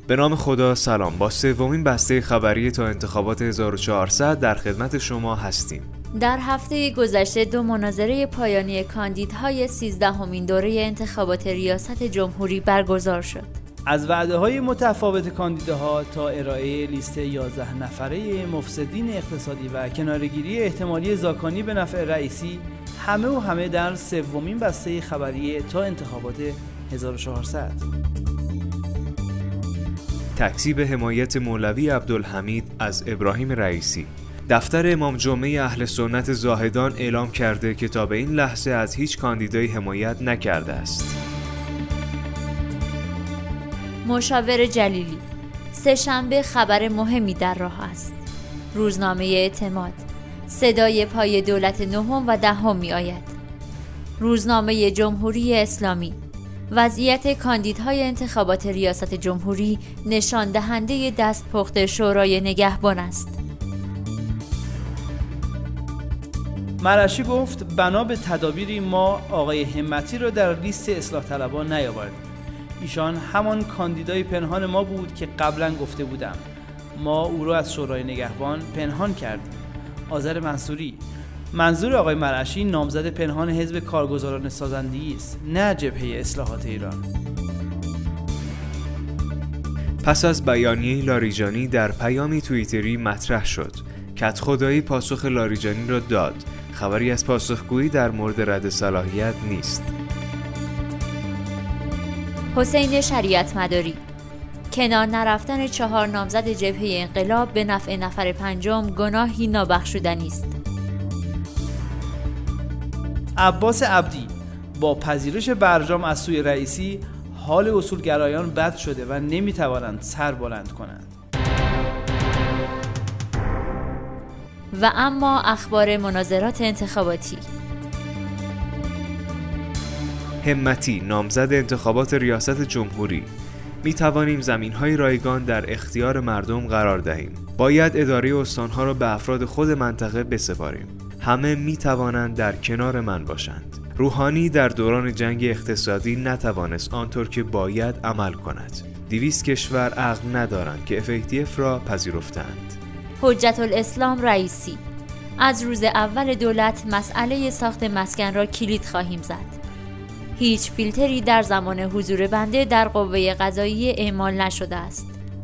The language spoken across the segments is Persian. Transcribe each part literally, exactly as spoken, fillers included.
به نام خدا سلام. با سومین بسته خبری تا انتخابات هزار و چهارصد در خدمت شما هستیم. در هفته گذشته دو مناظره پایانی کاندیدهای سیزدهمین دوره انتخابات ریاست جمهوری برگزار شد. از وعده‌های متفاوت کاندیداها تا ارائه لیست یازده نفره مفسدین اقتصادی و کناره‌گیری احتمالی زاکانی به نفع رئیسی، همه و همه در سومین بسته خبری تا انتخابات هزار و چهارصد. تکذیب حمایت مولوی عبدالحمید از ابراهیم رئیسی. دفتر امام جمعه اهل سنت زاهدان اعلام کرده که تا به این لحظه از هیچ کاندیدایی حمایت نکرده است. مشاور جلیلی: سه‌شنبه خبر مهمی در راه است. روزنامه اعتماد: صدای پای دولت نهم و دهم می آید. روزنامه جمهوری اسلامی: وضعیت کاندیدهای انتخابات ریاست جمهوری نشان دهنده دستپخت شورای نگهبان است. مرعشی گفت بنا به تدابیری ما آقای همتی را در لیست اصلاح طلبان نیاوردیم. ایشان همان کاندیدای پنهان ما بود که قبلا گفته بودم. ما او را از شورای نگهبان پنهان کردیم. آذر منصوری: منظور آقای مرعشی نامزد پنهان حزب کارگزاران سازندگی است، نه جبهه اصلاحات ایران. پس از بیانیه لاریجانی در پیامی توییتری مطرح شد. کدخدایی پاسخ لاریجانی را داد. خبری از پاسخگویی در مورد رد صلاحیت نیست. حسین شریعت مداری: کنار نرفتن چهار نامزد جبهه انقلاب به نفع نفر پنجم گناهی نابخشودنی است. عباس عبدی: با پذیرش برجام از سوی رئیسی حال اصولگرایان بد شده و نمیتوانند سر بلند کنند. و اما اخبار مناظرات انتخاباتی. همتی نامزد انتخابات ریاست جمهوری: می توانیم زمین‌های رایگان در اختیار مردم قرار دهیم. باید اداره استان‌ها را به افراد خود منطقه بسپاریم. همه می توانند در کنار من باشند. روحانی در دوران جنگ اقتصادی نتوانست آنطور که باید عمل کند. دویست کشور عقل ندارند که اف ای تی اف را پذیرفتند. حجت الاسلام رئیسی: از روز اول دولت مسئله ساخت مسکن را کلید خواهیم زد. هیچ فیلتری در زمان حضور بنده در قوه قضاییه اعمال نشده است.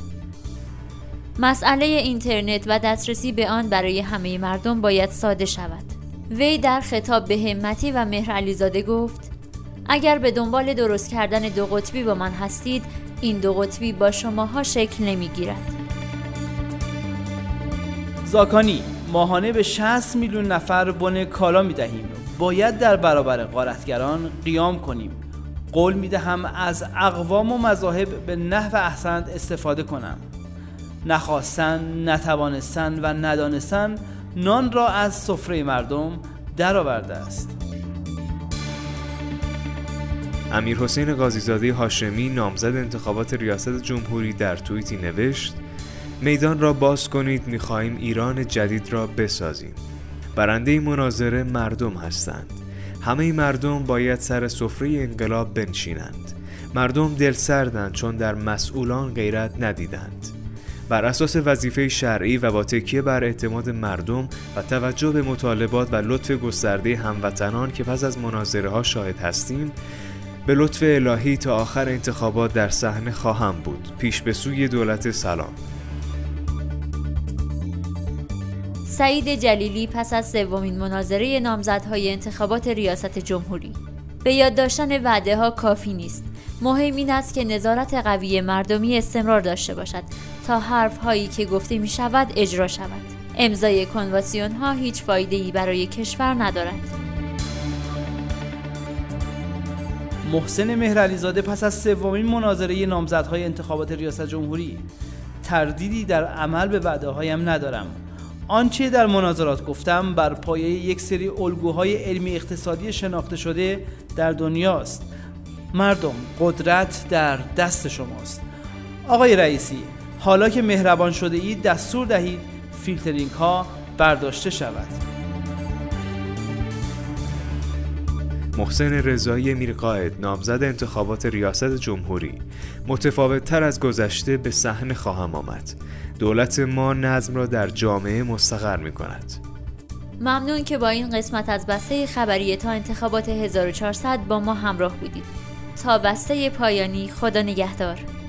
مسئله اینترنت و دسترسی به آن برای همه مردم باید ساده شود. وی در خطاب به همتی و مهرعلیزاده گفت: اگر به دنبال درست کردن دو قطبی با من هستید، این دو قطبی با شماها شکل نمیگیرد. زاکانی: ماهانه به شصت میلیون نفر بن کالا میدهیم. باید در برابر غارتگران قیام کنیم. قول میدهم از اقوام و مذاهب به نحو احسن استفاده کنم. نخواستن، نتوانستن و ندانستن نان را از سفره مردم درآورده است. امیر حسین قاضیزاده هاشمی نامزد انتخابات ریاست جمهوری در توییتی نوشت: میدان را باز کنید، می‌خواهیم ایران جدید را بسازیم. برنده مناظره مردم هستند. همه مردم باید سر سفره انقلاب بنشینند. مردم دلسردند چون در مسئولان غیرت ندیدند. بر اساس وظیفه شرعی و با تکیه بر اعتماد مردم و توجه به مطالبات و لطف گسترده هموطنان که پس از مناظره ها شاهد هستیم، به لطف الهی تا آخر انتخابات در صحنه خواهم بود. پیش به سوی دولت سلام. سعید جلیلی پس از سومین مناظره نامزدهای انتخابات ریاست جمهوری: به یاد داشتن وعده ها کافی نیست. مهم این است که نظارت قوی مردمی استمرار داشته باشد تا حرف هایی که گفته می شود اجرا شود. امضای کنوانسیون ها هیچ فایده ای برای کشور ندارد. محسن مهرعلیزاده پس از سومین مناظره نامزدهای انتخابات ریاست جمهوری: تردیدی در عمل به وعده هایم ندارم. آنچه در مناظرات گفتم بر پایه یک سری الگوهای علمی اقتصادی شناخته شده در دنیاست. مردم، قدرت در دست شماست. آقای رئیسی، حالا که مهربان شده اید دستور دهید فیلترینگ ها برداشته شود. محسن رضایی میرقائد نامزد انتخابات ریاست جمهوری متفاوت تر از گذشته به صحنه خواهم آمد. دولت ما نظم را در جامعه مستقر می کند. ممنون که با این قسمت از بسته خبری تا انتخابات هزار و چهارصد با ما همراه بودید. تا بسته پایانی، خدا نگهدار.